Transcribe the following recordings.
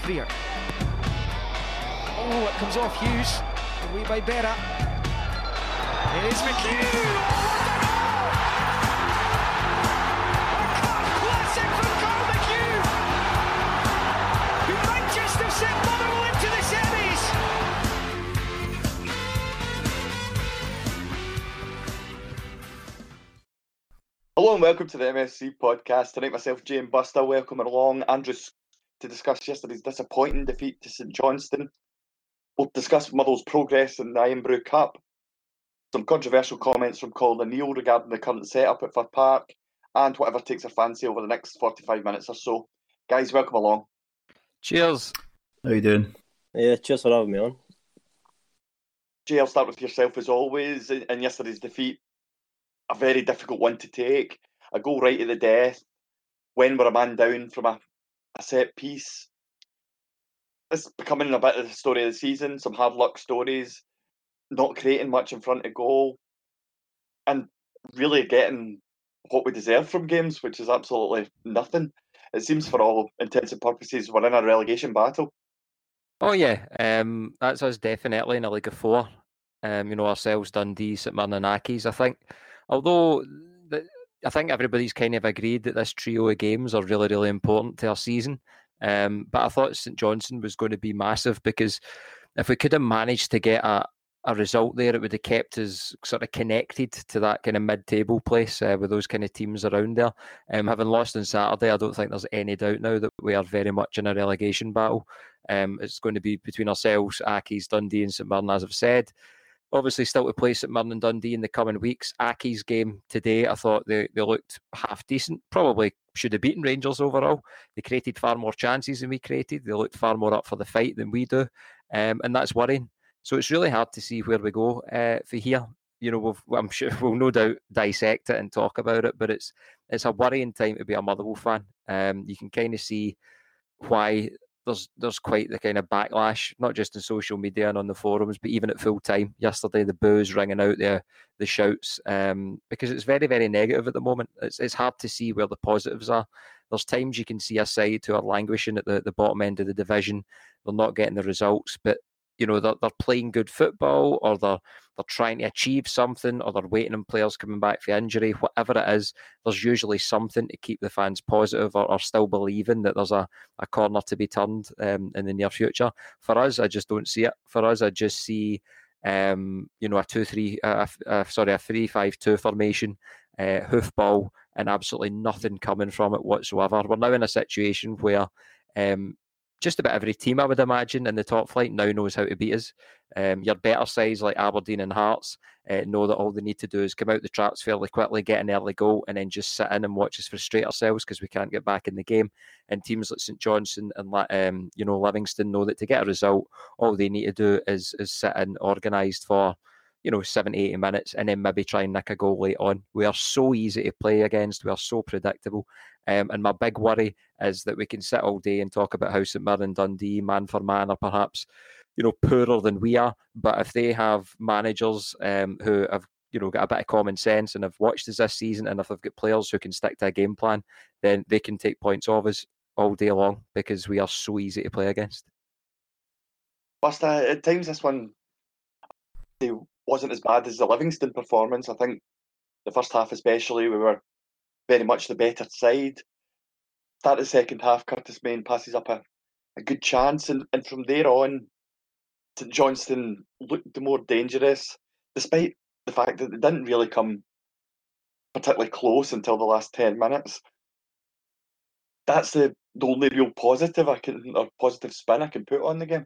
Freer. Oh, it comes off Hughes. Away by Berra. Here's McHugh. Oh, classic from Carl McHugh, who might just have sent Motherwell into the semis. Hello and welcome to the MSC podcast. Tonight myself, Jay and Buster, welcoming along Andrew to discuss yesterday's disappointing defeat to St Johnstone. We'll discuss Motherwell's progress in the Irn-Bru Cup, some controversial comments from Colin O'Neill regarding the current setup at Fir Park, and whatever takes our fancy over the next 45 minutes or so. Guys, welcome along. Cheers. How you doing? Yeah, cheers for having me on. Jay, I'll start with yourself as always. In yesterday's defeat, a very difficult one to take. A goal right at the death when we're a man down from a set piece. It's becoming a bit of the story of the season. Some hard luck stories, not creating much in front of goal, and really getting what we deserve from games, which is absolutely nothing. It seems for all intents and purposes we're in a relegation battle. Oh yeah, that's us definitely in a League of Four. Ourselves, Dundee, St Mirren and Accies, I think. Although I think everybody's kind of agreed that this trio of games are really, really important to our season. But I thought St Johnstone was going to be massive, because if we could have managed to get a result there, it would have kept us sort of connected to that kind of mid-table place with those kind of teams around there. Having lost on Saturday, I don't think there's any doubt now that we are very much in a relegation battle. It's going to be between ourselves, Accies, Dundee and St Mirren, as I've said. Obviously, still to play St Mirren and Dundee in the coming weeks. Accies game today, I thought they looked half decent. Probably should have beaten Rangers overall. They created far more chances than we created. They looked far more up for the fight than we do. And that's worrying. So it's really hard to see where we go for here. I'm sure we'll no doubt dissect it and talk about it, but it's a worrying time to be a Motherwell fan. You can kind of see why there's quite the kind of backlash, not just in social media and on the forums, but even at full time. Yesterday, the boos ringing out the shouts, because it's very, very negative at the moment. It's hard to see where the positives are. There's times you can see a side who are languishing at the bottom end of the division. They're not getting the results, but they're playing good football, or they're trying to achieve something, or they're waiting on players coming back for injury. Whatever it is, there's usually something to keep the fans positive, or still believing that there's a corner to be turned in the near future. For us, I just don't see it. For us, I just see a 3-5-2 formation, hoofball, and absolutely nothing coming from it whatsoever. We're now in a situation where just about every team, I would imagine, in the top flight now knows how to beat us. Your better sides like Aberdeen and Hearts know that all they need to do is come out the traps fairly quickly, get an early goal, and then just sit in and watch us frustrate ourselves because we can't get back in the game. And teams like St Johnstone and Livingston know that to get a result, all they need to do is sit in organised for 70-80 minutes, and then maybe try and nick a goal late on. We are so easy to play against. We are so predictable. And my big worry is that we can sit all day and talk about how St Mirren and Dundee, man for man, are perhaps poorer than we are. But if they have managers who have got a bit of common sense and have watched us this season, and if they've got players who can stick to a game plan, then they can take points off us all day long, because we are so easy to play against. Buster, at times this one wasn't as bad as the Livingston performance. I think the first half especially, we were very much the better side. Start the second half, Curtis Main passes up a good chance, and from there on, St Johnstone looked more dangerous, despite the fact that they didn't really come particularly close until the last 10 minutes. That's the only real positive positive spin I can put on the game.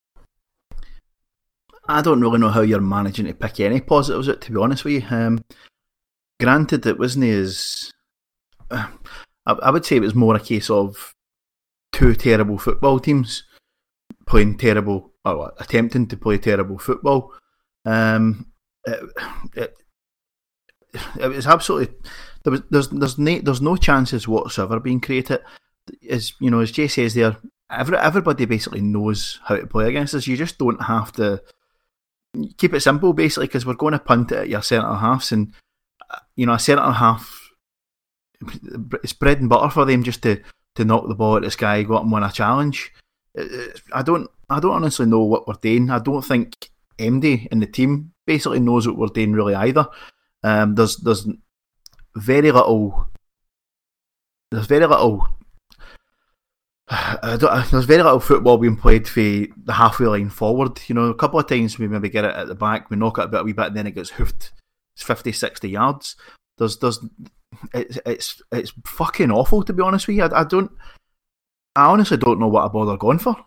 I don't really know how you're managing to pick any positives out, to be honest with you. Granted, it wasn't as... I would say it was more a case of two terrible football teams playing terrible, or attempting to play terrible football. It was absolutely... There's no chances whatsoever being created. As Jay says there, everybody basically knows how to play against us. You just don't have to keep it simple, basically, because we're going to punt it at your centre halves, and a centre half, it's bread and butter for them just to knock the ball at the sky, go up and win a challenge. I don't honestly know what we're doing. I don't think MD and the team basically knows what we're doing really either. There's very little. There's very little. There's very little football being played for the halfway line forward. You know, a couple of times we maybe get it at the back, we knock it a wee bit, and then it gets hoofed 50, 60 yards. It's fucking awful, to be honest with you. I honestly don't know what I bother going for.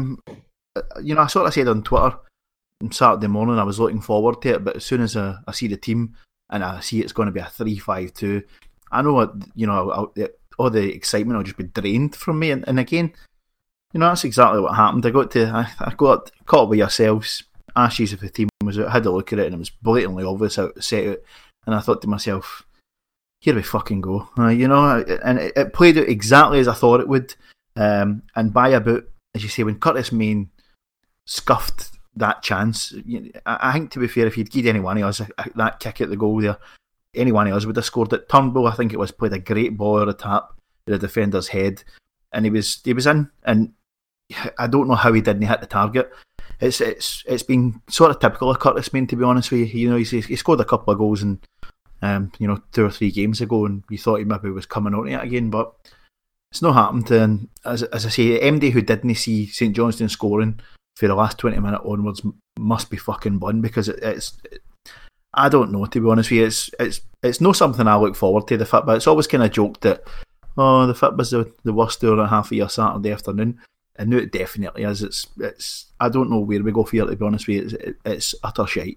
You know, I sort of said on Twitter on Saturday morning I was looking forward to it, but as soon as I see the team and I see it's going to be a 3-5-2, I know what, you know, all the excitement will just be drained from me. And again, you know, that's exactly what happened. I got caught up with yourselves, asked you if the team was out, had a look at it, and it was blatantly obvious how it was set out. And I thought to myself, here we fucking go. You know, and it played out exactly as I thought it would. And by about, as you say, when Curtis Main scuffed that chance, I think, to be fair, if he'd given any one of us that kick at the goal there, any one of us would have scored it. Turnbull, I think it was, played a great ball or a tap to the defender's head, and he was in. And I don't know how he didn't hit the target. It's been sort of typical of Curtis Main, to be honest with you. You know, he scored a couple of goals in, you know, 2 or 3 games ago, and you thought he maybe was coming out of it again, but it's not happened. And as I say, MD, who didn't see St Johnstone scoring for the last 20 minutes onwards, must be fucking bun, because it's I don't know, to be honest with you. It's not something I look forward to, the FITBA. It's always kind of joked that, oh, the FITBA's the worst hour and a half of your Saturday afternoon. I know it definitely is. It's I don't know where we go for it, to be honest with you. It's utter shite.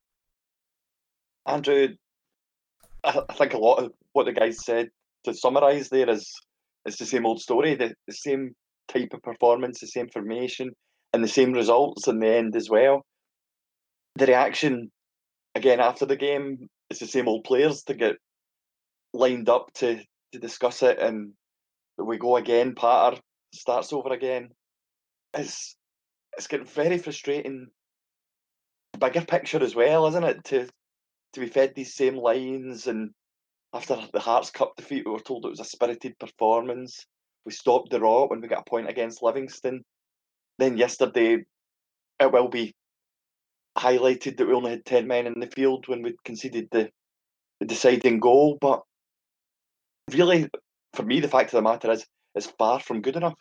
Andrew, I think a lot of what the guys said, to summarise there, is the same old story. The same type of performance, the same formation, and the same results in the end as well. The reaction, again, after the game, it's the same old players to get lined up to discuss it, and we go again, Patter starts over again. It's getting very frustrating. Bigger picture as well, isn't it? To be fed these same lines, and after the Hearts Cup defeat, we were told it was a spirited performance. We stopped the rot when we got a point against Livingston. Then yesterday, it will be highlighted that we only had 10 men in the field when we conceded the deciding goal. But really, for me, the fact of the matter is, it's far from good enough.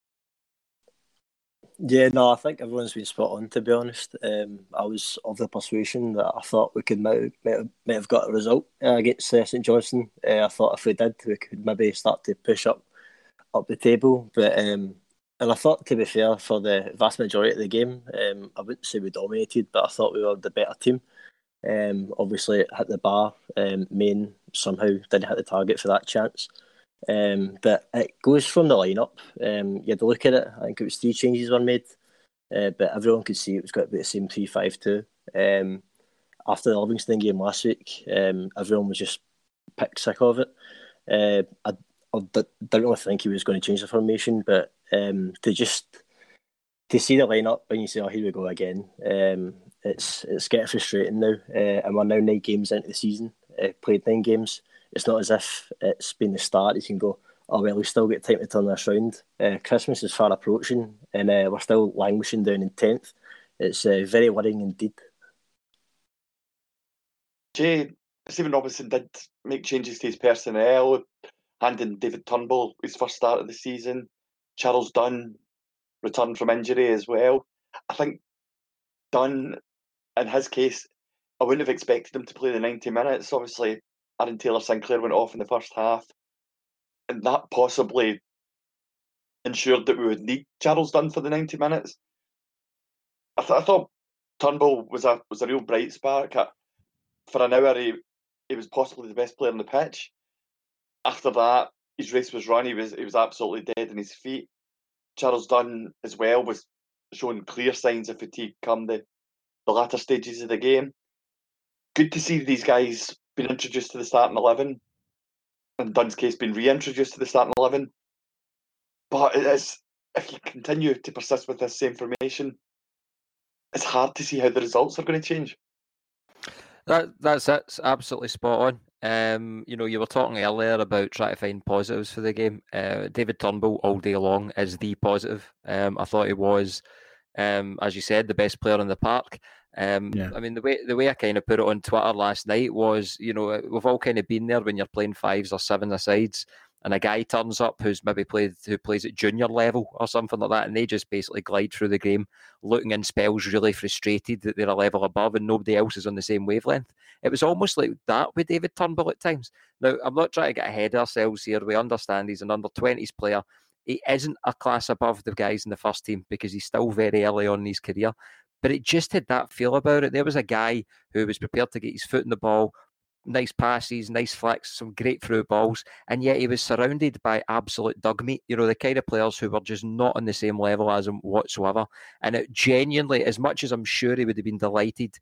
Yeah, no, I think everyone's been spot on, to be honest. I was of the persuasion that I thought we could might have got a result against St Johnstone. I thought if we did, we could maybe start to push up the table. But and I thought, to be fair, for the vast majority of the game, I wouldn't say we dominated, but I thought we were the better team. Obviously, it hit the bar. Main somehow didn't hit the target for that chance. But it goes from the lineup. You had to look at it. I think it was 3 changes were made, but everyone could see it was going to be the same 3-5-2. After the Livingston game last week, everyone was just sick of it. I didn't really think he was going to change the formation, but to see the lineup and you say, "Oh, here we go again," it's getting frustrating now. And we're now 9 games into the season. Played 9 games. It's not as if it's been the start. You can go, oh well, we've still got time to turn this round. Christmas is far approaching, and we're still languishing down in 10th. It's very worrying indeed. Jay, Stephen Robinson did make changes to his personnel, handing David Turnbull his first start of the season. Charles Dunn returned from injury as well. I think Dunn, in his case, I wouldn't have expected him to play the 90 minutes. Obviously, Aaron Taylor-Sinclair went off in the first half, and that possibly ensured that we would need Charles Dunn for the 90 minutes. I thought Turnbull was a real bright spark. For an hour, he was possibly the best player on the pitch. After that, his race was run. He was absolutely dead on his feet. Charles Dunn as well was showing clear signs of fatigue come the latter stages of the game. Good to see these guys been introduced to the starting 11, in Dunn's case, been reintroduced to the starting 11. But it is, if you continue to persist with this same formation, it's hard to see how the results are going to change. That's absolutely spot You were talking earlier about trying to find positives for the game. David Turnbull all day long is the positive. I thought he was, as you said, the best player in the park. I mean, the way I kind of put it on Twitter last night was, we've all kind of been there when you're playing 5s or 7-a-sides, and a guy turns up who plays at junior level or something like that, and they just basically glide through the game, looking in spells really frustrated that they're a level above and nobody else is on the same wavelength. It was almost like that with David Turnbull at times. Now, I'm not trying to get ahead of ourselves here. We understand he's an under-20s player. He isn't a class above the guys in the first team because he's still very early on in his career. But it just had that feel about it. There was a guy who was prepared to get his foot in the ball, nice passes, nice flicks, some great through balls, and yet he was surrounded by absolute dug meat, the kind of players who were just not on the same level as him whatsoever. And it genuinely, as much as I'm sure he would have been delighted,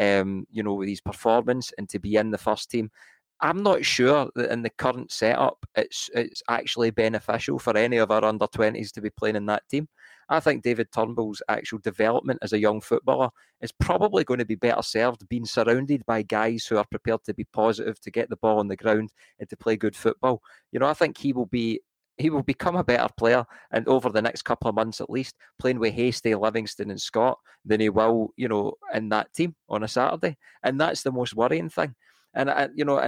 with his performance and to be in the first team, I'm not sure that in the current setup it's actually beneficial for any of our under-20s to be playing in that team. I think David Turnbull's actual development as a young footballer is probably going to be better served being surrounded by guys who are prepared to be positive, to get the ball on the ground and to play good football. I think he will become a better player, and over the next couple of months at least, playing with Hastie, Livingston and Scott than he will, in that team on a Saturday. And that's the most worrying thing. And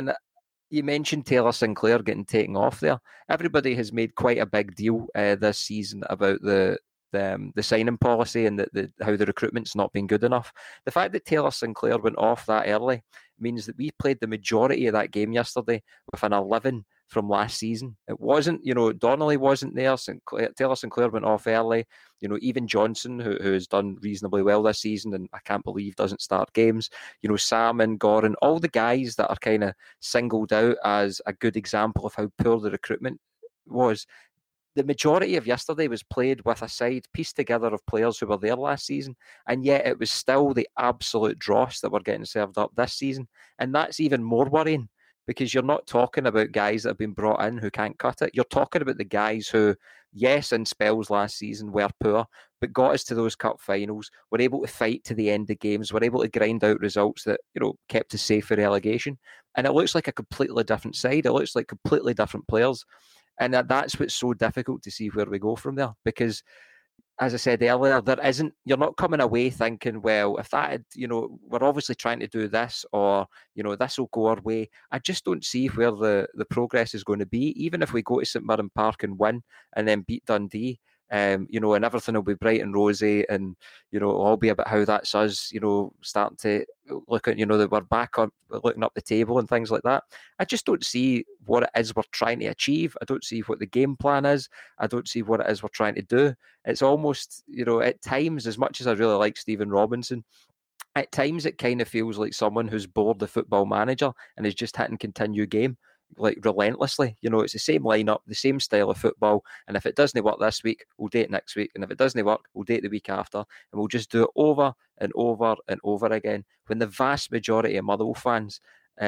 you mentioned Taylor Sinclair getting taken off there. Everybody has made quite a big deal this season about the signing policy and how the recruitment's not been good enough. The fact that Taylor Sinclair went off that early means that we played the majority of that game yesterday with an 11 from last season. It wasn't, Donnelly wasn't there. Taylor Sinclair went off early. Even Johnson, who has done reasonably well this season, and I can't believe doesn't start games. Salmon, Goran, all the guys that are kind of singled out as a good example of how poor the recruitment was. The majority of yesterday was played with a side pieced together of players who were there last season, and yet it was still the absolute dross that were getting served up this season. And that's even more worrying, because you're not talking about guys that have been brought in who can't cut it. You're talking about the guys who, yes, in spells last season were poor, but got us to those cup finals, were able to fight to the end of games, were able to grind out results that, kept us safe for relegation. And it looks like a completely different side. It looks like completely different players. And that's what's so difficult to see where we go from there. Because, as I said earlier, you're not coming away thinking, well, if that had, we're obviously trying to do this, or, this will go our way. I just don't see where the progress is going to be, even if we go to St Mirren Park and win and then beat Dundee. And everything will be bright and rosy, and it'll all be about how that's us, starting to look at, that we're back on looking up the table and things like that. I just don't see what it is we're trying to achieve. I don't see what the game plan is. I don't see what it is we're trying to do. It's almost, at times, as much as I really like Stephen Robinson, at times it kind of feels like someone who's bored the football manager and is just hitting continue game, like relentlessly. It's the same lineup, the same style of football, and if it doesn't work this week, we'll do it next week, and if it doesn't work, we'll do it the week after, and we'll just do it over and over and over again, when the vast majority of Motherwell fans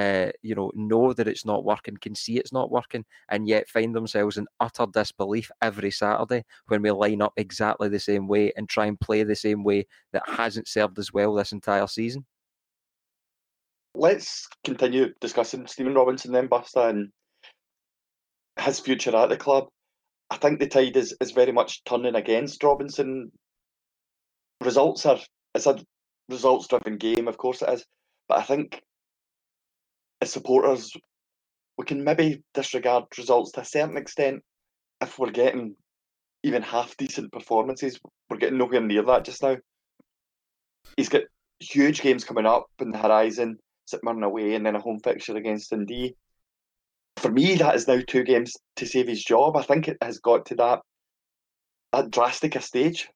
know that it's not working, can see it's not working, and yet find themselves in utter disbelief every Saturday when we line up exactly the same way and try and play the same way that hasn't served us well this entire season. Let's continue discussing Stephen Robinson then, Buster, and his future at the club. I think the tide is very much turning against Robinson. It's a results-driven game, of course it is, but I think as supporters, we can maybe disregard results to a certain extent. If we're getting even half-decent performances, we're getting nowhere near that just now. He's got huge games coming up in the horizon, St Mirren away, and then a home fixture against Dundee. For me, that is now 2 games to save his job. I think it has got to that drastic a stage.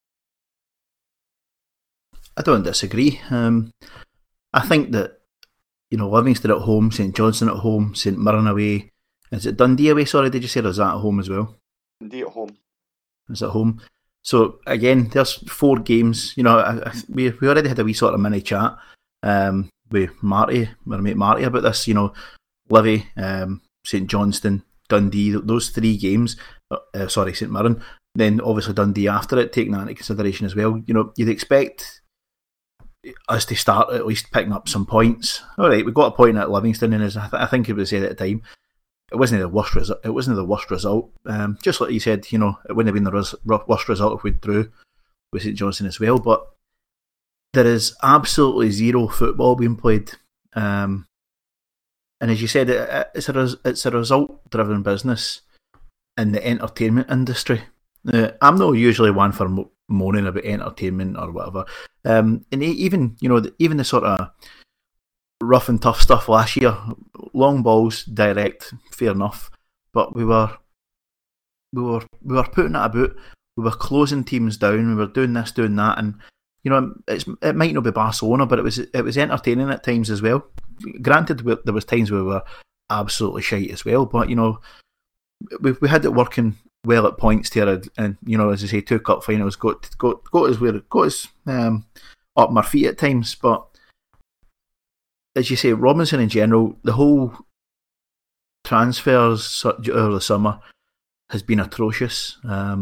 I don't disagree. I think that, Livingston at home, St Johnstone at home, St Mirren away. Is it Dundee away? Sorry, did you say, or is that at home as well? Dundee at home. It's at home. So again, there's 4 games. We already had a wee sort of mini chat with Marty, my mate Marty, about this. Livy, St Johnstone, Dundee, those 3 games. St Mirren. Then obviously Dundee after it, taking that into consideration as well. You'd expect us to start at least picking up some points. All right, we got a point at Livingston, and as I think it was said at the time, it wasn't the worst result. It wasn't the worst result. Just like you said, it wouldn't have been the worst result if we drew with St Johnstone as well. But there is absolutely zero football being played, and as you said, it's a result-driven business in the entertainment industry. I'm not usually one for moaning about entertainment or whatever, and even the sort of rough and tough stuff last year, long balls, direct, fair enough, but we were putting it about. We were closing teams down. We were doing this, doing that, and it might not be Barcelona, but it was entertaining at times as well. Granted, there was times where we were absolutely shite as well, but we had it working well at points here, and as I say, 2 cup finals got us up my feet at times. But as you say, Robinson in general, the whole transfers over the summer has been atrocious.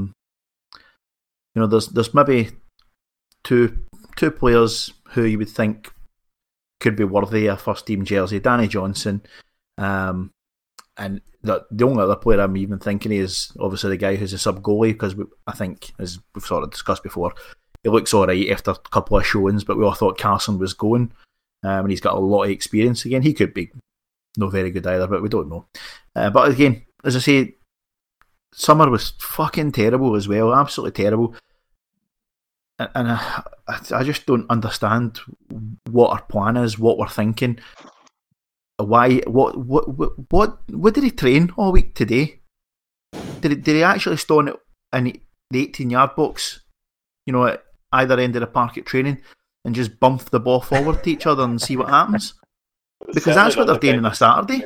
There's maybe two players who you would think could be worthy of a first team jersey, Danny Johnson, and the only other player I'm even thinking is obviously the guy who's a sub goalie, because I think, as we've sort of discussed before, he looks alright after a couple of showings, but we all thought Carson was going, and he's got a lot of experience. Again, he could be not very good either, but we don't know. But again, as I say, summer was fucking terrible as well, absolutely terrible. And I just don't understand what our plan is, what we're thinking. Why? What did he train all week today? Did he actually stand in the 18-yard box, at either end of the park at training, and just bump the ball forward to each other and see what happens? Because that's what they're doing on a Saturday.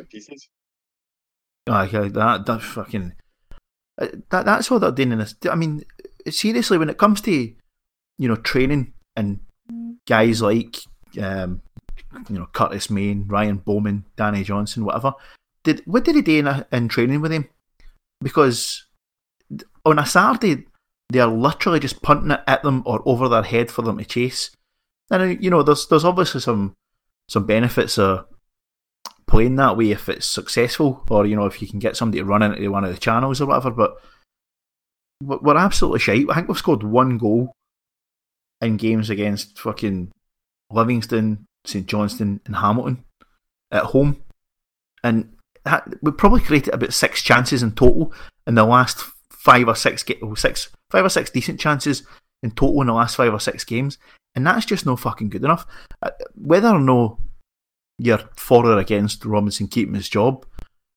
That fucking that's what they're doing in this. I mean, seriously, when it comes to training and guys like Curtis Main, Ryan Bowman, Danny Johnson, whatever. What did he do in training with him? Because on a Saturday, they are literally just punting it at them or over their head for them to chase. And there's obviously some benefits of playing that way if it's successful, or if you can get somebody to run into one of the channels or whatever. But we're absolutely shite. I think we've scored 1 goal in games against fucking Livingston, St Johnstone and Hamilton at home, and we probably created about 6 chances in total in the last 5 or 6 decent chances in total in the last 5 or 6 games, and that's just no fucking good enough. Whether or no you're for or against Robinson keeping his job,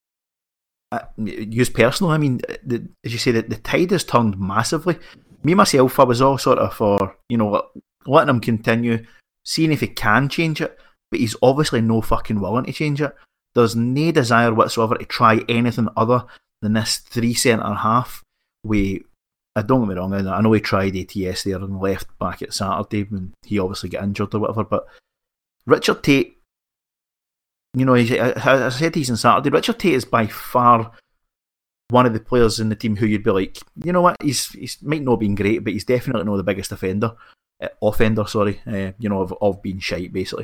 use personal, I mean, as you say, the tide has turned massively. Me myself, I was all sort of for letting him continue, seeing if he can change it, but he's obviously no fucking willing to change it. There's no desire whatsoever to try anything other than this 3 centre half. Don't get me wrong, I know he tried ATS there and left back at Saturday when he obviously got injured or whatever, but Richard Tate, I said he's on Saturday, Richard Tate is by far one of the players in the team who you'd be like, you know what, he's might not have been great, but he's definitely not the biggest offender, of being shite, basically.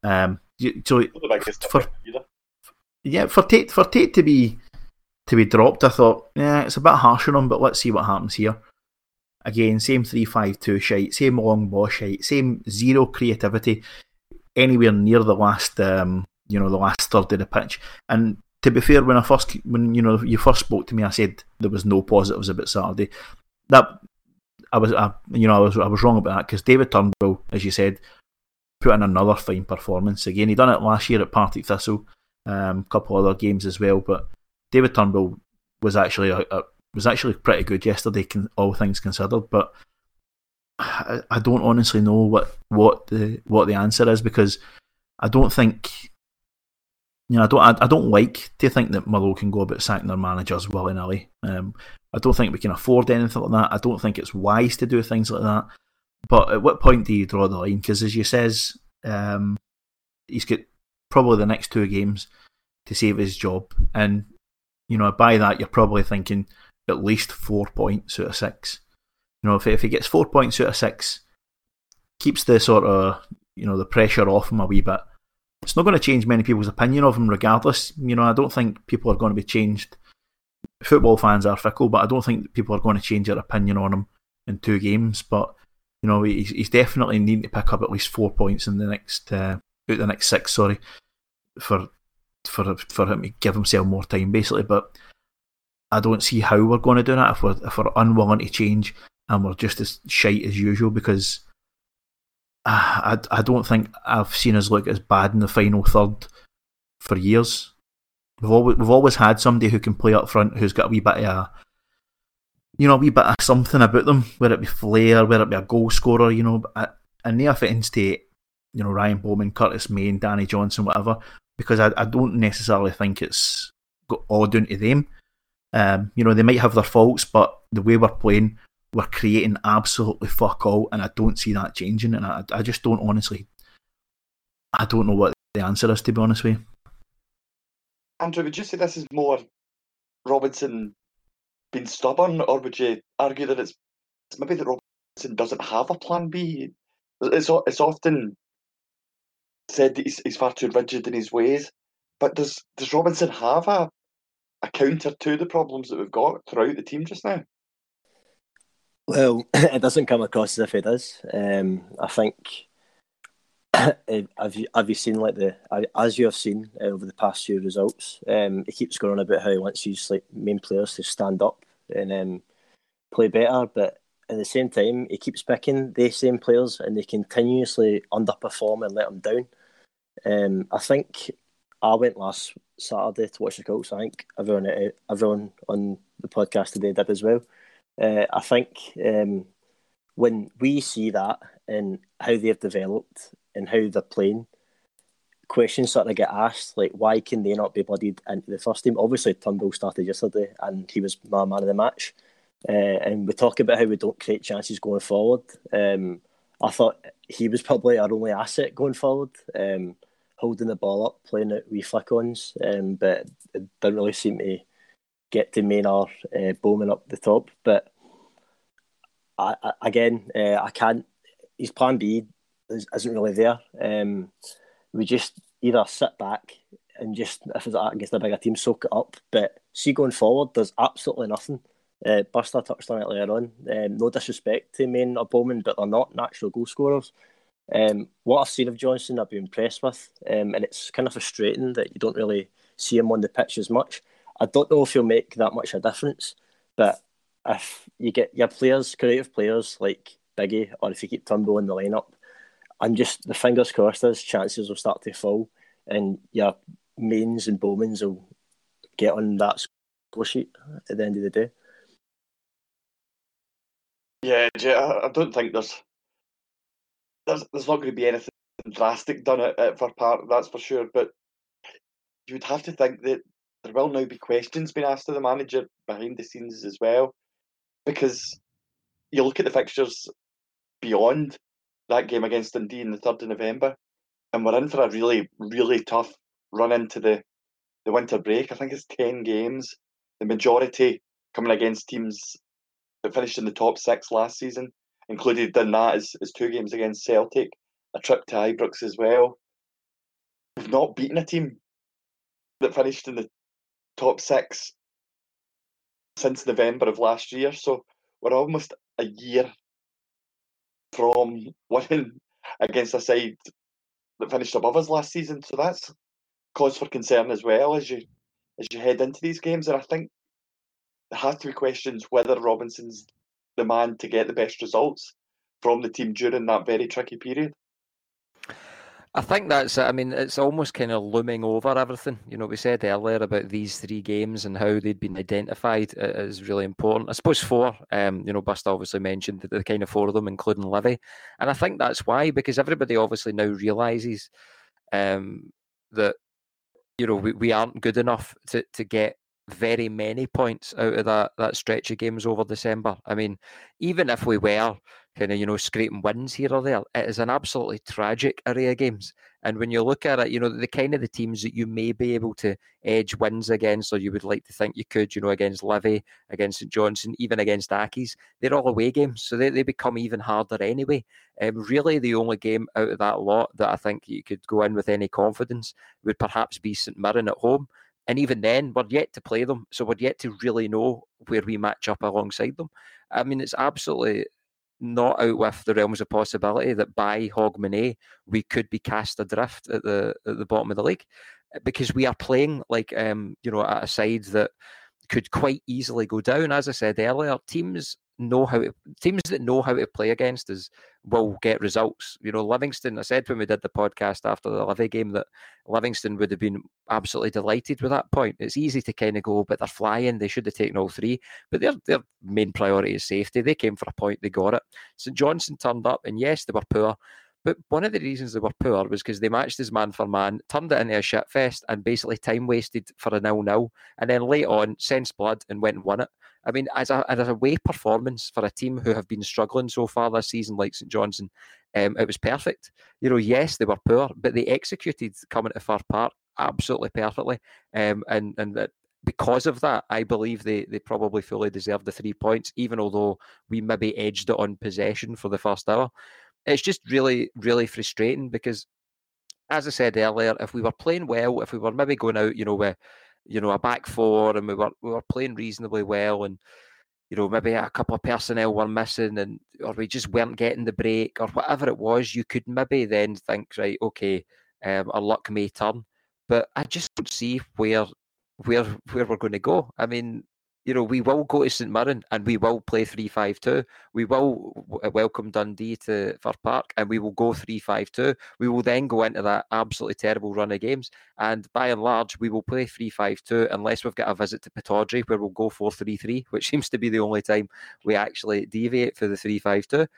For Tate to be dropped, I thought, it's a bit harsh on him, but let's see what happens here. Again, same 3-5-2 shite, same long ball shite, same zero creativity anywhere near the last the last third of the pitch. And to be fair, when you first spoke to me, I said there was no positives about Saturday. That I was wrong about that, because David Turnbull, as you said, put in another fine performance. Again, he done it last year at Partick Thistle, a couple other games as well. But David Turnbull was actually pretty good yesterday, all things considered. But I don't honestly know what the answer is, because I don't think. I don't like to think that Motherwell can go about sacking their managers willy-nilly. I don't think we can afford anything like that. I don't think it's wise to do things like that. But at what point do you draw the line? Because as you says, he's got probably the next 2 games to save his job. And, by that, you're probably thinking at least 4 points out of 6. If he gets 4 points out of 6, keeps the sort of the pressure off him a wee bit. It's not going to change many people's opinion of him regardless. I don't think people are going to be changed. Football fans are fickle, but I don't think people are going to change their opinion on him in 2 games. But he's definitely needing to pick up at least 4 points in the next out the next 6. Sorry, for him to give himself more time, basically. But I don't see how we're going to do that if we're unwilling to change and we're just as shite as usual. Because I don't think I've seen us look as bad in the final third for years. We've always had somebody who can play up front, who's got a wee bit of something about them, whether it be flair, whether it be a goal scorer, and no offence to Ryan Bowman, Curtis Main, Danny Johnson, whatever, because I don't necessarily think it's all down to them. They might have their faults, but the way we're playing, we're creating absolutely fuck all, and I don't see that changing. And I just don't honestly. I don't know what the answer is, to be honest with you. Andrew, would you say this is more Robinson being stubborn, or would you argue that it's maybe that Robinson doesn't have a plan B? It's often said that he's far too rigid in his ways, but does Robinson have a counter to the problems that we've got throughout the team just now? Well, it doesn't come across as if he does. I think have you seen as you have seen over the past few results, he keeps going on about how he wants his main players to stand up and play better, but at the same time he keeps picking the same players and they continuously underperform and let them down. I think I went last Saturday to watch the Colts. I think everyone on the podcast today did as well. I think when we see that and how they've developed and how they're playing, questions sort of get asked, like why can they not be bloodied into the first team? Obviously Turnbull started yesterday and he was my man of the match, and we talk about how we don't create chances going forward. I thought he was probably our only asset going forward, holding the ball up, playing it wee flick-ons, but it didn't really seem to get to Main or Bowman up the top. But I can't. His plan B isn't really there. We just either sit back and just, if it's against a bigger team, soak it up. But see, going forward, there's absolutely nothing. Buster touched on it later on. No disrespect to Main or Bowman, but they're not natural goal scorers. What I've seen of Johnson, I've been impressed with, and it's kind of frustrating that you don't really see him on the pitch as much. I don't know if he'll make that much of a difference, but if you get your players, creative players like Biggie, or if you keep Turnbull in the lineup, I'm just the fingers crossed his chances will start to fall, and your Mains and Bowmans will get on that score sheet at the end of the day. Yeah, I don't think there's not going to be anything drastic done at Fir Park, that's for sure. But you would have to think that there will now be questions being asked of the manager behind the scenes as well, because you look at the fixtures beyond that game against Dundee on the 3rd of November, and we're in for a really, really tough run into the winter break. I think it's 10 games, the majority coming against teams that finished in the top 6 last season. Included in that is 2 games against Celtic, a trip to Ibrox as well. We've not beaten a team that finished in the top 6 since November of last year, so we're almost a year from winning against a side that finished above us last season. So that's cause for concern as well as you head into these games. And I think there has to be questions whether Robinson's the man to get the best results from the team during that very tricky period. I think that's it. I mean, it's almost kind of looming over everything. We said earlier about these 3 games and how they'd been identified is really important. I suppose 4, Buster obviously mentioned the kind of 4 of them, including Livy. And I think that's why, because everybody obviously now realises that, we aren't good enough to get very many points out of that stretch of games over December. I mean, even if we were kind of, scraping wins here or there, it is an absolutely tragic array of games. And when you look at it, the kind of the teams that you may be able to edge wins against, or you would like to think you could, against Livy, against St Johnstone, even against Accies, they're all away games. So they become even harder anyway. Really, the only game out of that lot that I think you could go in with any confidence would perhaps be St Mirren at home. And even then, we're yet to play them. So we're yet to really know where we match up alongside them. I mean, it's absolutely not out with the realms of possibility that by Hogmanay we could be cast adrift at the bottom of the league, because we are playing like at a side that could quite easily go down. As I said earlier, teams that know how to play against us will get results. Livingston, I said when we did the podcast after the Livy game that Livingston would have been absolutely delighted with that point. It's easy to kind of go, but they're flying, they should have taken all three. But their main priority is safety. They came for a point, they got it. St Johnstone turned up, and yes, they were poor. But one of the reasons they were poor was because they matched us man for man, turned it into a shit fest, and basically time wasted for a 0-0, and then late on sensed blood and went and won it. I mean, as a away performance for a team who have been struggling so far this season, like St Johnstone, it was perfect. Yes, they were poor, but they executed coming to Fir Park absolutely perfectly, and that. Because of that, I believe they probably fully deserved the 3 points, even although we maybe edged it on possession for the first hour. It's just really, really frustrating because, as I said earlier, if we were playing well, if we were maybe going out, with, a back four, and we were playing reasonably well, and maybe a couple of personnel were missing, or we just weren't getting the break, or whatever it was, you could maybe then think, right, okay, our luck may turn. But I just don't see where we're going to go. I mean, we will go to St Mirren and we will play 3-5-2. We will welcome Dundee to Fir Park and we will go 3-5-2. We will then go into that absolutely terrible run of games. And by and large, we will play 3-5-2 unless we've got a visit to Pittodrie where we'll go 4-3-3, which seems to be the only time we actually deviate for the 3-5-2.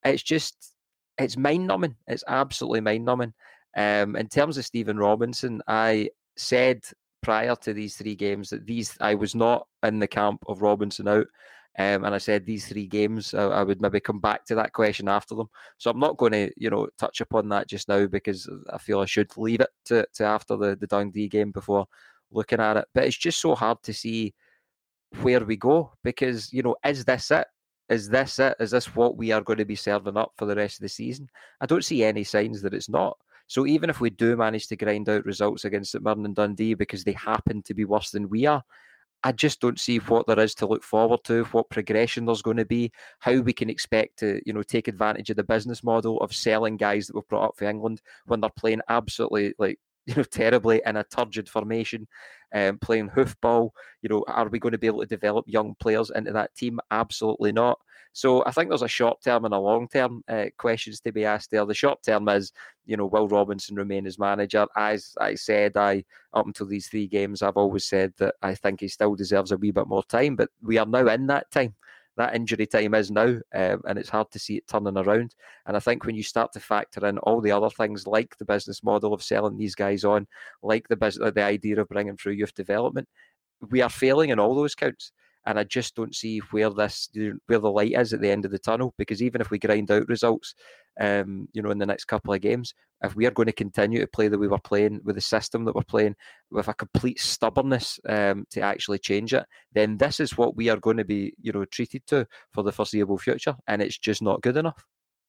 It's mind-numbing. It's absolutely mind-numbing. In terms of Stephen Robinson, I said prior to these 3 games that I was not in the camp of Robinson out, and I said these 3 games I would maybe come back to that question after them. So I'm not going to touch upon that just now because I feel I should leave it to after the Dundee game before looking at it. But it's just so hard to see where we go because is this it? Is this it? Is this what we are going to be serving up for the rest of the season? I don't see any signs that it's not. So even if we do manage to grind out results against St Mirren and Dundee because they happen to be worse than we are, I just don't see what there is to look forward to, what progression there's going to be, how we can expect to, take advantage of the business model of selling guys that we've brought up for England when they're playing absolutely terribly in a turgid formation, playing hoofball. Are we going to be able to develop young players into that team? Absolutely not. So I think there's a short-term and a long-term questions to be asked there. The short-term is, will Robinson remain as manager? As I said, up until these 3 games, I've always said that I think he still deserves a wee bit more time, but we are now in that time. That injury time is now, and it's hard to see it turning around. And I think when you start to factor in all the other things like the business model of selling these guys on, like the idea of bringing through youth development, we are failing in all those counts. And I just don't see where the light is at the end of the tunnel. Because even if we grind out results, in the next couple of games, if we are going to continue to play the way we're playing, with the system that we're playing, with a complete stubbornness to actually change it, then this is what we are going to be, treated to for the foreseeable future, and it's just not good enough.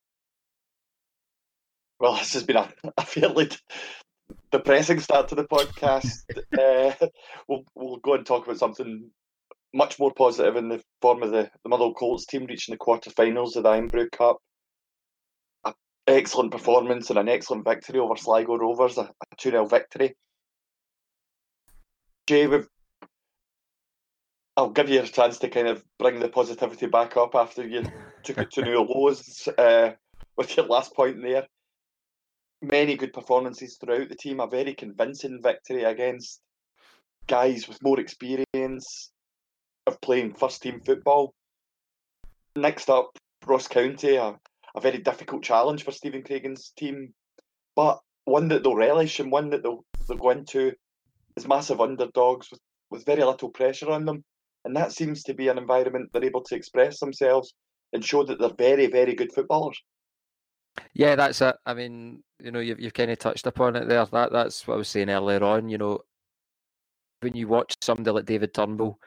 Well, this has been a fairly depressing start to the podcast. We'll go and talk about something much more positive in the form of the Motherwell Colts team reaching the quarterfinals of the Irn-Bru Cup. An excellent performance and an excellent victory over Sligo Rovers, a 2-0 victory. Jay, I'll give you a chance to kind of bring the positivity back up after you took it to new lows with your last point there. Many good performances throughout the team, a very convincing victory against guys with more experience of playing first team football. Next up, Ross County, a very difficult challenge for Stephen Craigan's team, but one that they'll relish and one that they'll go into as massive underdogs with with very little pressure on them. And that seems to be an environment they're able to express themselves and show that they're very, very good footballers. Yeah, that's it. I mean, you've kind of touched upon it there. That's what I was saying earlier on. When you watch somebody like David Turnbull,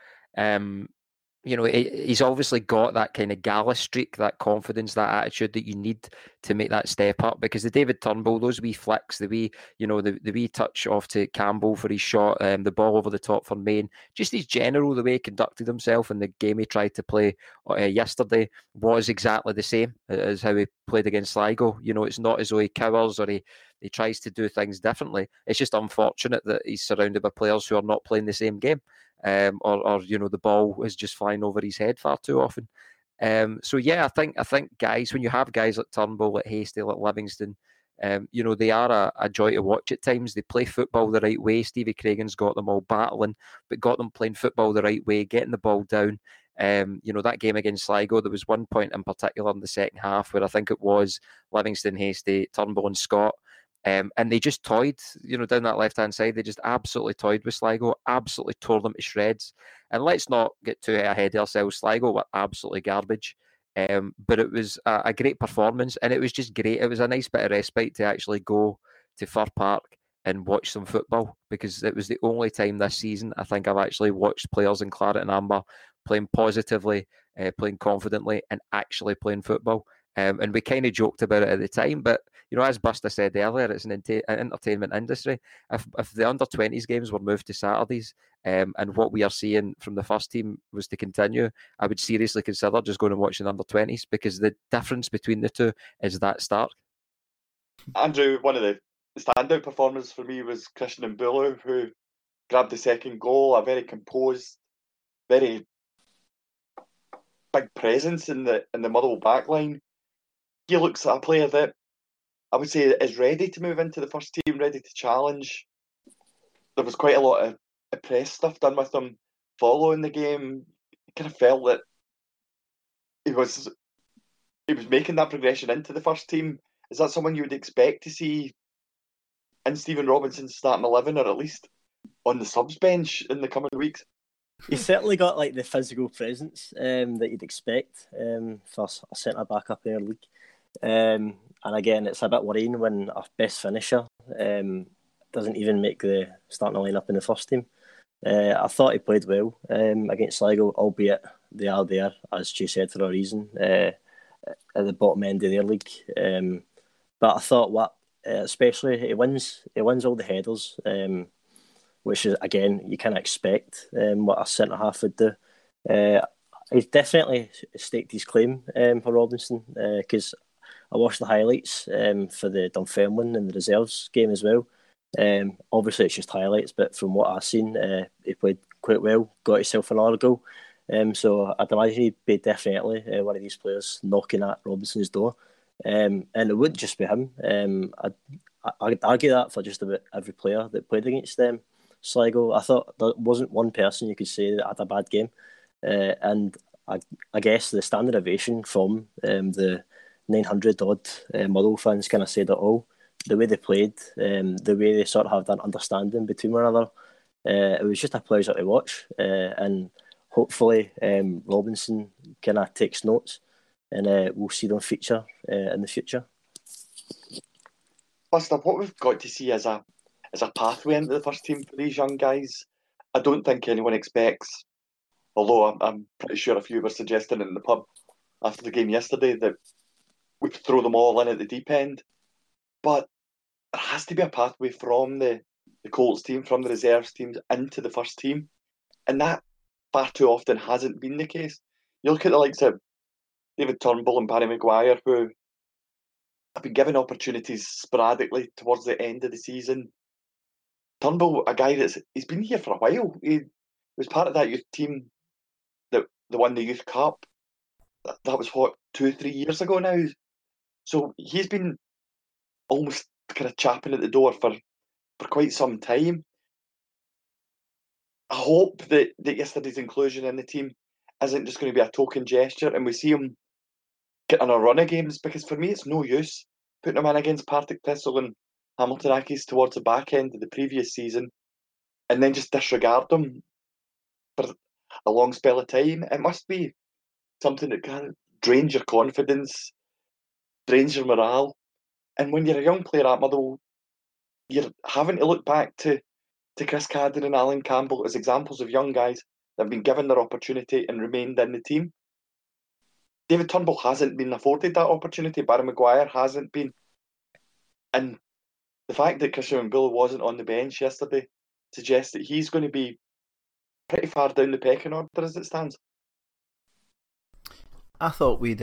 he's obviously got that kind of gala streak, that confidence, that attitude that you need to make that step up. Because the David Turnbull, those wee flicks, the wee touch off to Campbell for his shot, the ball over the top for Main, just his general, the way he conducted himself in the game he tried to play yesterday was exactly the same as how he played against Sligo. It's not as though he cowers or he tries to do things differently. It's just unfortunate that he's surrounded by players who are not playing the same game. Or the ball is just flying over his head far too often. So yeah, I think guys, when you have guys like Turnbull, like Hastie, like Livingston, they are a joy to watch at times. They play football the right way. Stevie Cragan's got them all battling, but got them playing football the right way, getting the ball down. That game against Sligo, there was one point in particular in the second half where I think it was Livingston, Hastie, Turnbull and Scott. And they just toyed, down that left-hand side. They just absolutely toyed with Sligo, absolutely tore them to shreds. And let's not get too ahead of ourselves. Sligo were absolutely garbage. But it was a great performance, and it was just great. It was a nice bit of respite to actually go to Fir Park and watch some football, because it was the only time this season I think I've actually watched players in Claret and Amber playing positively, playing confidently, and actually playing football. And we kind of joked about it at the time, but as Buster said earlier, it's an entertainment industry. If the under-20s games were moved to Saturdays, and what we are seeing from the first team was to continue, I would seriously consider just going and watching the under-20s, because the difference between the two is that stark. Andrew, one of the standout performers for me was Christian Mbulu, who grabbed the second goal, a very composed, very big presence in the Motherwell backline. He looks like a player that I would say is ready to move into the first team, ready to challenge. There was quite a lot of press stuff done with him following the game. I kind of felt that he was making that progression into the first team. Is that someone you would expect to see in Stephen Robinson's starting 11, or at least on the subs bench in the coming weeks? He's certainly got the physical presence that you'd expect for a centre back up in our league. And again, it's a bit worrying when our best finisher doesn't even make the starting lineup in the first team. I thought he played well against Sligo, albeit they are there, as Stu said, for a reason, at the bottom end of their league. But I thought especially he wins all the headers, which is, again, you kind of expect what a centre half would do. He's definitely staked his claim for Robinson, because I watched the highlights for the Dunfermline and the reserves game as well. Obviously, it's just highlights, but from what I've seen, he played quite well, got himself another goal. So I'd imagine he'd be definitely one of these players knocking at Robinson's door. And it wouldn't just be him. I'd argue that for just about every player that played against them. Sligo, I thought there wasn't one person you could say that had a bad game. And I guess the standing ovation from the 900 odd Motherwell fans kind of said it all. The way they played, the way they sort of have that understanding between one another, it was just a pleasure to watch. And hopefully Robinson kind of takes notes, and we'll see them feature in the future. Buster, what we've got to see is a pathway into the first team for these young guys. I don't think anyone expects, although I'm pretty sure a few were suggesting it in the pub after the game yesterday, that we throw them all in at the deep end. But there has to be a pathway from the Colts team, from the reserves teams, into the first team. And that far too often hasn't been the case. You look at the likes of David Turnbull and Barry Maguire, who have been given opportunities sporadically towards the end of the season. Turnbull, a guy he's been here for a while. He was part of that youth team that won the Youth Cup. That was, 2-3 years ago now. So he's been almost kind of chapping at the door for quite some time. I hope that yesterday's inclusion in the team isn't just going to be a token gesture and we see him getting a run of games, because for me it's no use putting him in against Partick Thistle and Hamilton Accies towards the back end of the previous season and then just disregard them a long spell of time. It must be something that kind of drains your confidence, drains your morale. And when you're a young player at Motherwell, you're having to look back to Chris Cadden and Alan Campbell as examples of young guys that have been given their opportunity and remained in the team. David Turnbull hasn't been afforded that opportunity. Barry Maguire hasn't been. And the fact that Christian Mbulu wasn't on the bench yesterday suggests that he's going to be pretty far down the pecking order as it stands. I thought we'd,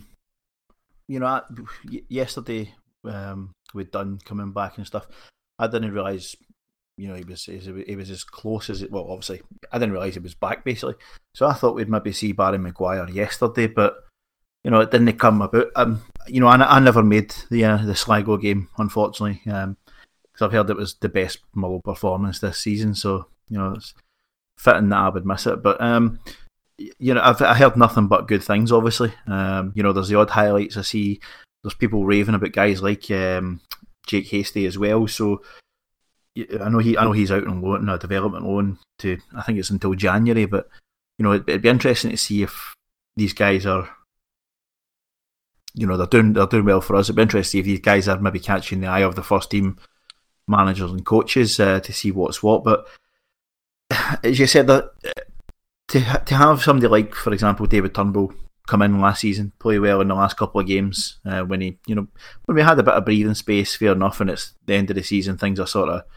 yesterday we'd done coming back and stuff. I didn't realise, he was as close as it. Well, obviously, I didn't realise he was back basically. So I thought we'd maybe see Barry Maguire yesterday, but it didn't come about. I never made the Sligo game, unfortunately, because I've heard it was the best Motherwell performance this season. So it's fitting that I would miss it. But I heard nothing but good things. Obviously, there's the odd highlights I see. There's people raving about guys like Jake Hastie as well. So I know he's out on loan, a development loan to, I think it's until January. But it'd be interesting to see if these guys are. They're doing well for us. It'd be interesting to see if these guys are maybe catching the eye of the first team managers and coaches to see what's what. But as you said, that to have somebody like, for example, David Turnbull come in last season, play well in the last couple of games, when he, when we had a bit of breathing space, fair enough, and it's the end of the season, things are sort of,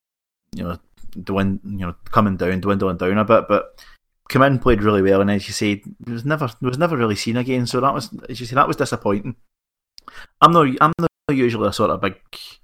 coming down, dwindling down a bit, but come in, played really well, and as you say, was never really seen again. So that was, as you say, that was disappointing. I'm not usually a sort of big,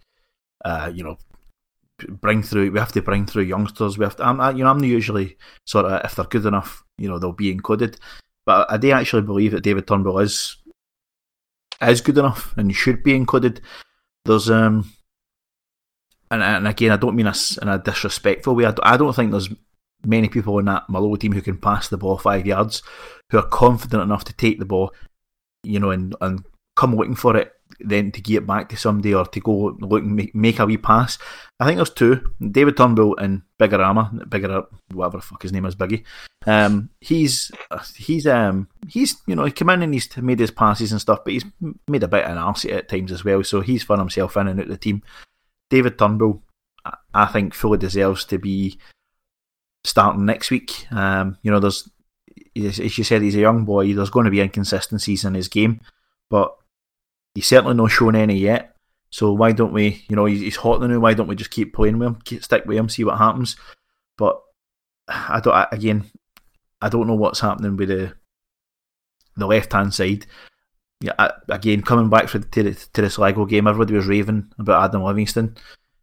bring through. We have to bring through youngsters. I'm not usually sort of, if they're good enough, they'll be included. But I do actually believe that David Turnbull is good enough and should be included. There's and again, I don't mean this in a disrespectful way. I don't think there's many people in that Motherwell team who can pass the ball 5 yards, who are confident enough to take the ball, and come looking for it, then to give it back to somebody or to go look and make a wee pass. I think there's two, David Turnbull and Bigger, whatever the fuck his name is, Biggie. He's he come in and he's made his passes and stuff, but he's made a bit of an arse at times as well, so he's found himself in and out of the team. David Turnbull, I think, fully deserves to be starting next week. There's, as you said, he's a young boy. There's going to be inconsistencies in his game, but he's certainly not shown any yet. So why don't we? He's hot now. Why don't we just keep playing with him, stick with him, see what happens? But I don't know what's happening with the left hand side. Yeah, again, coming back to the Sligo game, everybody was raving about Adam Livingston.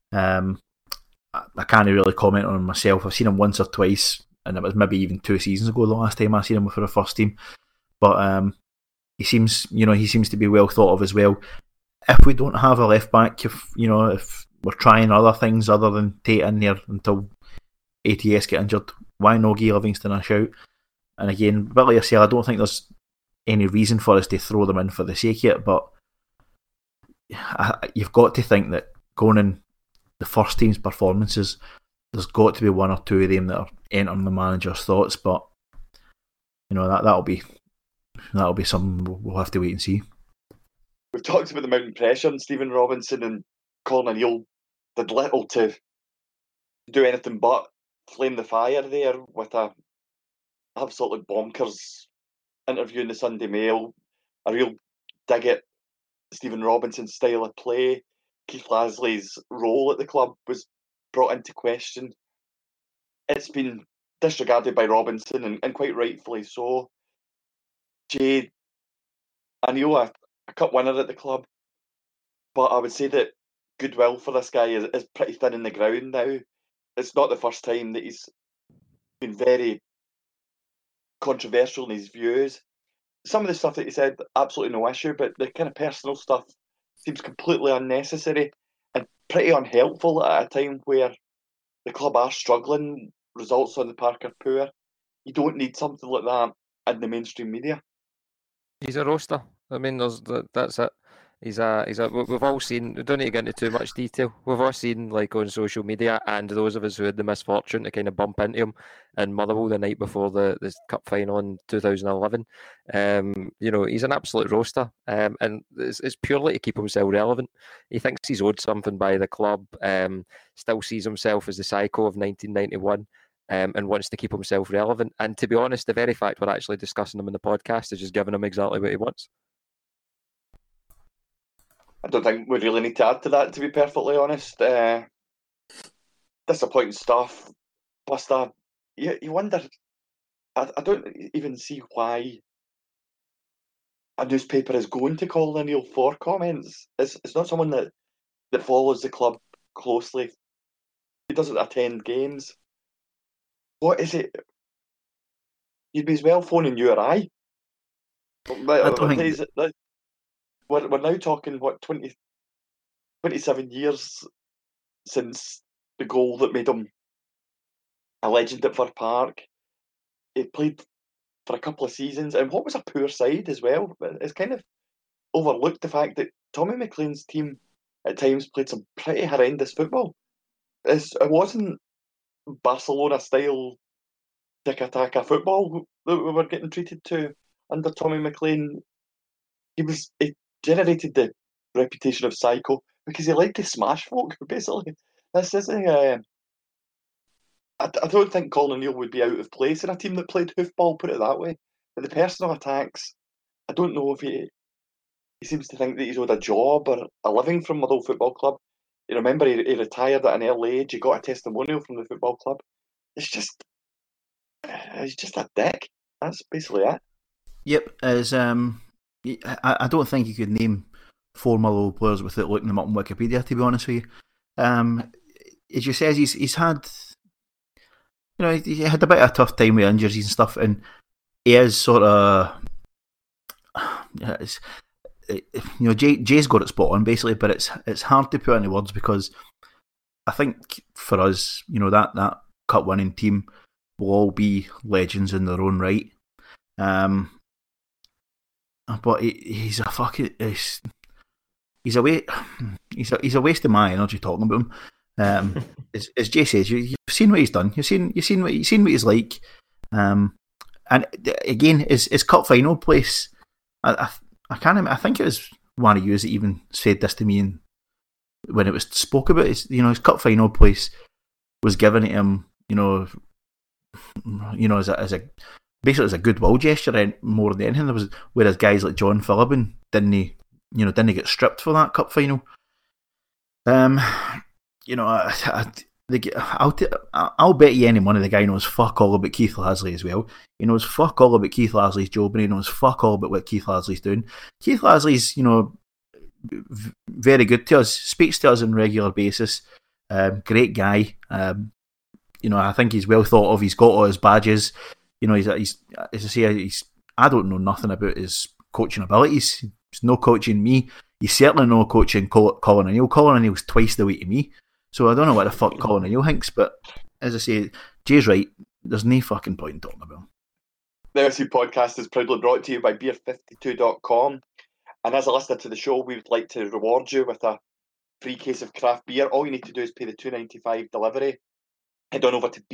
I can't really comment on him myself. I've seen him once or twice, and it was maybe even 2 seasons ago the last time I seen him for the first team. But he seems to be well thought of as well. If we don't have a left back, if we're trying other things other than Tate in there until ATS get injured, why not give Livingston a shout? And again, Billy, I don't think there's any reason for us to throw them in for the sake of it, but you've got to think that going in the first team's performances, there's got to be one or two of them that are entering the manager's thoughts, but that'll be something we'll have to wait and see. We've talked about the mountain pressure, and Stephen Robinson and Colin O'Neill did little to do anything but flame the fire there with a absolutely bonkers interview in the Sunday Mail, a real dig at Stephen Robinson's style of play. Keith Lasley's role at the club was brought into question. It's been disregarded by Robinson, and quite rightfully so. Jay, I know a cup winner at the club, but I would say that goodwill for this guy is pretty thin in the ground now. It's not the first time that he's been very controversial in his views. Some of the stuff that he said, absolutely no issue, but the kind of personal stuff seems completely unnecessary and pretty unhelpful at a time where the club are struggling, results on the park are poor. You don't need something like that in the mainstream media. He's a roaster. I mean, that's it. We've all seen. We don't need to get into too much detail. We've all seen, like, on social media, and those of us who had the misfortune to kind of bump into him in Motherwell the night before the cup final in 2011. He's an absolute roaster, and it's purely to keep himself relevant. He thinks he's owed something by the club. Still sees himself as the psycho of 1991. And wants to keep himself relevant. And to be honest, the very fact we're actually discussing him in the podcast is just giving him exactly what he wants. I don't think we really need to add to that, to be perfectly honest. Disappointing stuff. Plus, you wonder. I don't even see why a newspaper is going to Colin O'Neill for comments. It's not someone that follows the club closely. He doesn't attend games. What is it? You'd be as well phoning you or I. We're now talking, 27 years since the goal that made him a legend at Fir Park. He played for a couple of seasons, and what was a poor side as well. It's kind of overlooked the fact that Tommy McLean's team at times played some pretty horrendous football. It wasn't Barcelona-style tiki-taka football that we were getting treated to under Tommy McLean. He generated the reputation of psycho because he liked to smash folk, basically. This isn't I don't think Colin O'Neill would be out of place in a team that played hoofball, put it that way. But the personal attacks, I don't know if he seems to think that he's owed a job or a living from Motherwell Football Club. You remember he retired at an early age, he got a testimonial from the football club. He's just a dick. That's basically it. Yep, I don't think you could name 4 Motherwell players without looking them up on Wikipedia, to be honest with you. As you says, he's had, he had a bit of a tough time with injuries and stuff, and he is sort of, Jay's got it spot on basically, but it's hard to put into words because I think for us, that cup winning team will all be legends in their own right. But he's a fucking he's a waste of my energy talking about him. As Jay says, you've seen what he's done. You've seen what he's like. And again, his cup final place. I think it was one of you that even said this to me when it was spoke about. His cup final place was given to him. As a basically as a goodwill gesture more than anything. Whereas guys like John Phillippen didn't get stripped for that cup final. I'll bet you any money the guy knows fuck all about Keith Lasley as well. He knows fuck all about Keith Lasley's job, and he knows fuck all about what Keith Lasley's doing. Keith Lasley's, very good to us, speaks to us on a regular basis. Great guy. I think he's well thought of. He's got all his badges. He's as I say, I don't know nothing about his coaching abilities. He's no coaching me. He's certainly no coaching Colin O'Neill. Colin O'Neill's twice the way to me. So I don't know what the fuck Colin O'Neill thinks, but as I say, Jay's right. There's no fucking point in talking about him. The FC podcast is proudly brought to you by beer52.com. And as a listener to the show, we would like to reward you with a free case of craft beer. All you need to do is pay the $2.95 delivery. Head on over to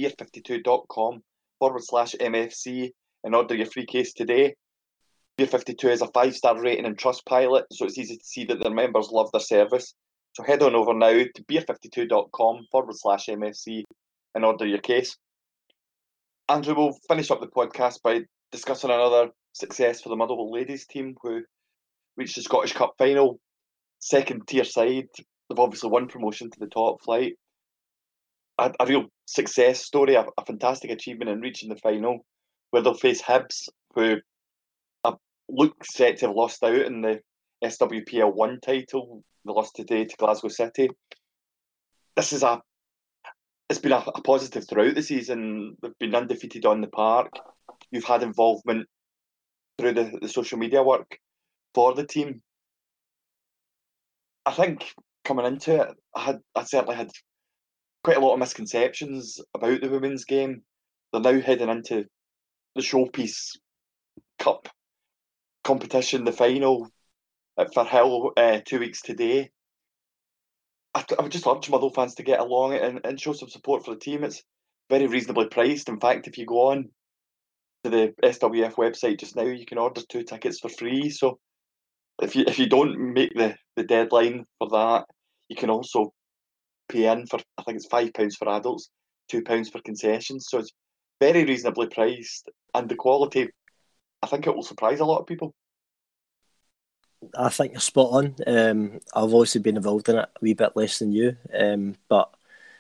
beer52.com/MFC and order your free case today. Beer 52 is a 5-star rating in Trustpilot, so it's easy to see that their members love their service. So head on over now to beer52.com/MFC and order your case. Andrew, we'll finish up the podcast by discussing another success for the Motherwell ladies team who reached the Scottish Cup final. Second tier side. They've obviously won promotion to the top flight. A real success story, a fantastic achievement in reaching the final, where they'll face Hibs, who look set to have lost out in the SWPL 1 title. They lost today to Glasgow City. It's been a positive throughout the season. They've been undefeated on the park. You've had involvement through the social media work for the team. I think coming into it, I certainly had quite a lot of misconceptions about the women's game. They're now heading into the Showpiece Cup competition, the final. at Firhill 2 weeks today. I would just urge Motherwell fans to get along and show some support for the team. It's very reasonably priced. In fact, if you go on to the SWF website just now, you can order 2 tickets for free. So if you don't make the deadline for that, you can also pay in for, I think it's £5 for adults, £2 for concessions. So it's very reasonably priced, and the quality, I think it will surprise a lot of people. I think you're spot on. I've obviously been involved in it a wee bit less than you, but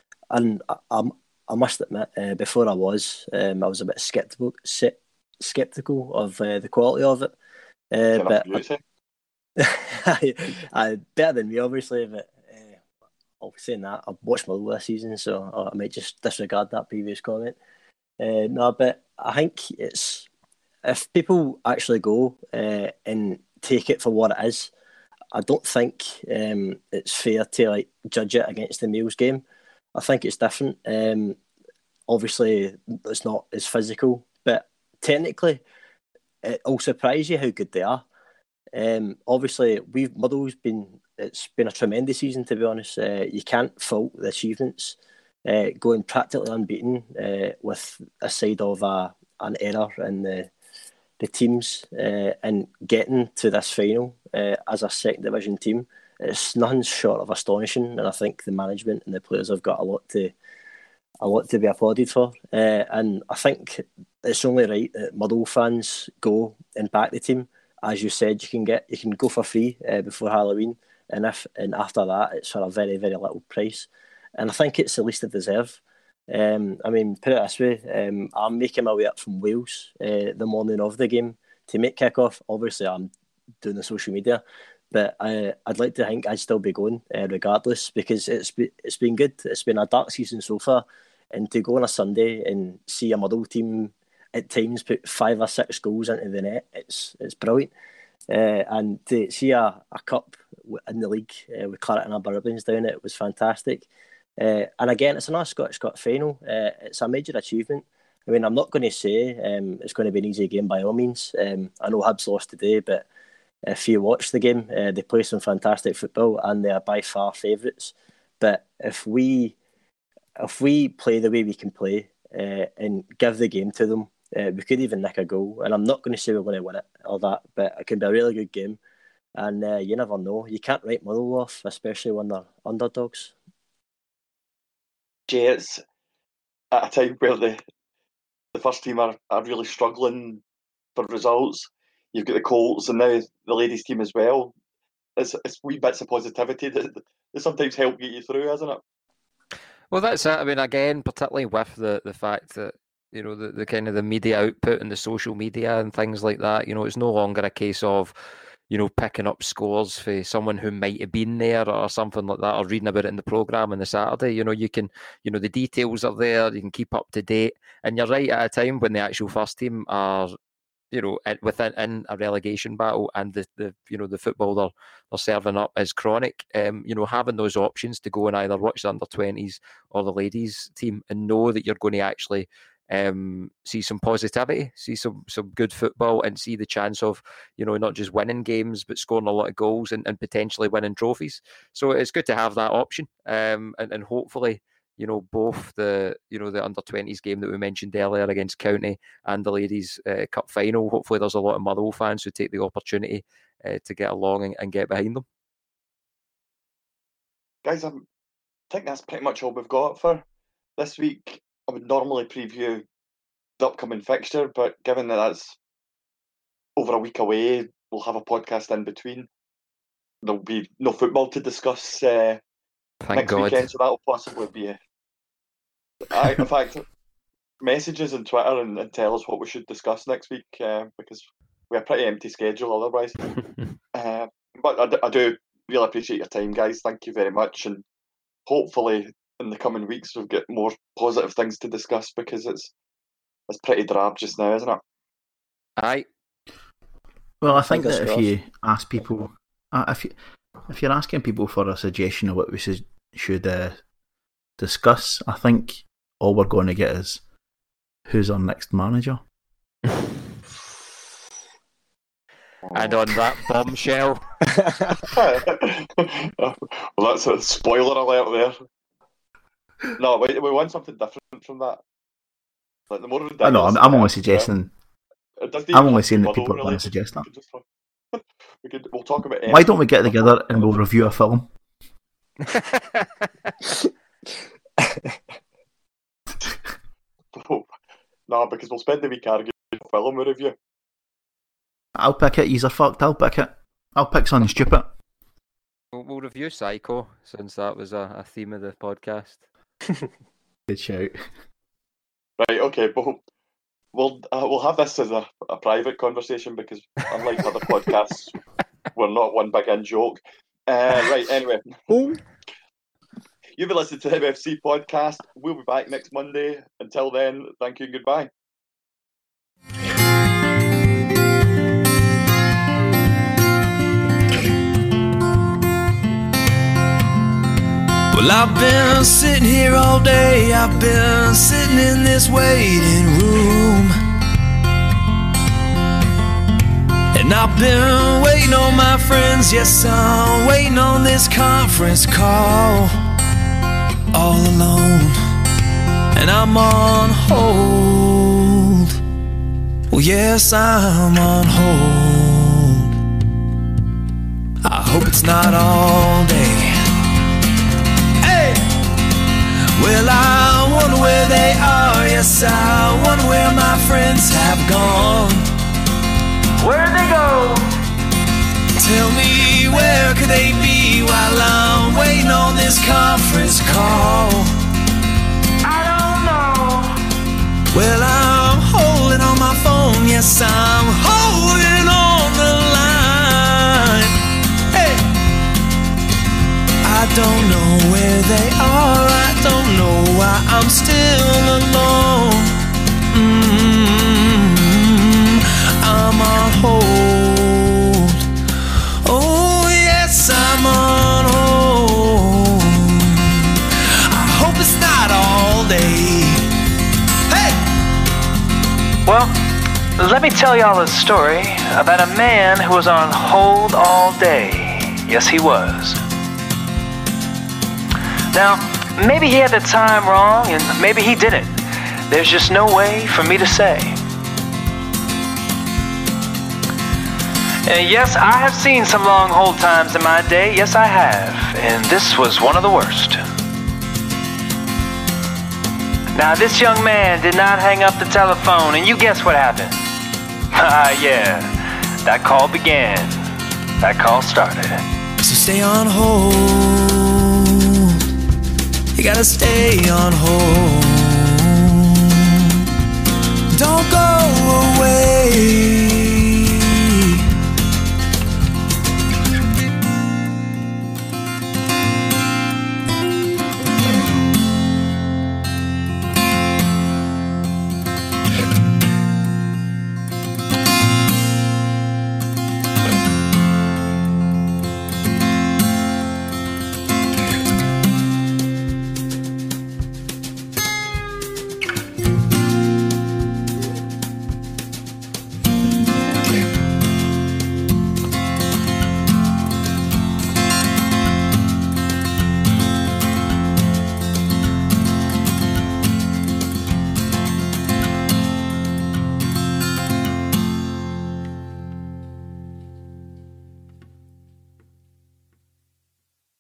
I must admit, before I was a bit skeptical of the quality of it. But better than me, obviously. But saying that, I've watched Motherwell this season, so I might just disregard that previous comment. No, but I think it's, if people actually go and take it for what it is, I don't think it's fair to judge it against the Meals game. I think it's different. Obviously, it's not as physical, but technically, it'll surprise you how good they are. Obviously, Motherwell's it's been a tremendous season, to be honest. You can't fault the achievements. Going practically unbeaten with a side of an error in the teams and getting to this final as a second division team, it's nothing short of astonishing. And I think the management and the players have got a lot to be applauded for. And I think it's only right that Motherwell fans go and back the team. As you said, you can go for free before Halloween, and after that, it's for a very, very little price. And I think it's the least they deserve. I mean, put it this way, I'm making my way up from Wales the morning of the game to make kick-off. Obviously, I'm doing the social media, but I'd like to think I'd still be going regardless, because it's been good. It's been a dark season so far, and to go on a Sunday and see a Motherwell team at times put 5 or 6 goals into the net, it's brilliant. And to see a cup in the league with Clareton and Bourbons down it was fantastic. And again, it's another Scottish Cup final. It's a major achievement. I mean, I'm not going to say it's going to be an easy game by all means. I know Hibs lost today, but if you watch the game, they play some fantastic football and they are by far favourites. But if we play the way we can play and give the game to them, we could even nick a goal. And I'm not going to say we're going to win it or that, but it could be a really good game. And you never know. You can't write Motherwell off, especially when they're underdogs. Jay, it's at a time where the first team are really struggling for results. You've got the Colts and now the ladies' team as well. It's wee bits of positivity that sometimes help get you through, isn't it? Well, that's it. I mean, again, particularly with the fact that, you know, the kind of the media output and the social media and things like that, you know, it's no longer a case of, you know, picking up scores for someone who might have been there or something like that, or reading about it in the programme on the Saturday. You know, you can, you know, the details are there, you can keep up to date. And you're right, at a time when the actual first team are, you know, in a relegation battle, and the you know, the football they're serving up is chronic. You know, having those options to go and either watch the under-20s or the ladies team and know that you're going to actually see some positivity, see some good football, and see the chance of, you know, not just winning games but scoring a lot of goals and potentially winning trophies. So it's good to have that option, and hopefully, you know, both the under-20s game that we mentioned earlier against County and the ladies cup final, hopefully there's a lot of Motherwell fans who take the opportunity to get along and get behind them. Guys, I think that's pretty much all we've got for this week. I would normally preview the upcoming fixture, but given that that's over a week away, we'll have a podcast in between. There'll be no football to discuss next weekend, so that'll possibly be in fact, messages on Twitter and tell us what we should discuss next week, because we have a pretty empty schedule otherwise. But I do really appreciate your time, guys. Thank you very much, and hopefully in the coming weeks we've got more positive things to discuss, because it's pretty drab just now, isn't it? Aye. Well, I think that if you ask people, if you're asking people for a suggestion of what we should discuss, I think all we're going to get is who's our next manager. And on that bombshell, Well, that's a spoiler alert there. No, we want something different from that. Like the more I know. ridiculous. I'm only suggesting. It doesn't I'm even only have to saying be that people are muddle going to related. suggest that. We'll talk about. Why don't we get together and we'll review a film? No, because we'll spend the week arguing a film review. I'll pick it. You're fucked. I'll pick it. I'll pick something stupid. we'll review Psycho, since that was a theme of the podcast. Good shout. Right, okay, but we'll have this as a private conversation because unlike other podcasts, we're not one big in joke. Right, anyway. You've been listening to the MFC podcast. We'll be back next Monday. Until then, thank you and goodbye. Well, I've been sitting here all day. I've been sitting in this waiting room, and I've been waiting on my friends. Yes, I'm waiting on this conference call, all alone, and I'm on hold. Well, yes, I'm on hold. I hope it's not all day. Well, I wonder where they are. Yes, I wonder where my friends have gone. Where'd they go? Tell me, where could they be while I'm waiting on this conference call? I don't know. Well, I'm holding on my phone. Yes, I'm holding on the line. Hey, I don't know where they are. I don't know why I'm still alone. I'm on hold. Oh yes, I'm on hold. I hope it's not all day. Hey! Well, let me tell y'all a story about a man who was on hold all day. Yes, he was. Now, maybe he had the time wrong, and maybe he didn't. There's just no way for me to say. And yes, I have seen some long hold times in my day. Yes, I have. And this was one of the worst. Now, this young man did not hang up the telephone, and you guess what happened? Yeah, that call began. That call started. So stay on hold. You gotta stay on hold. Don't go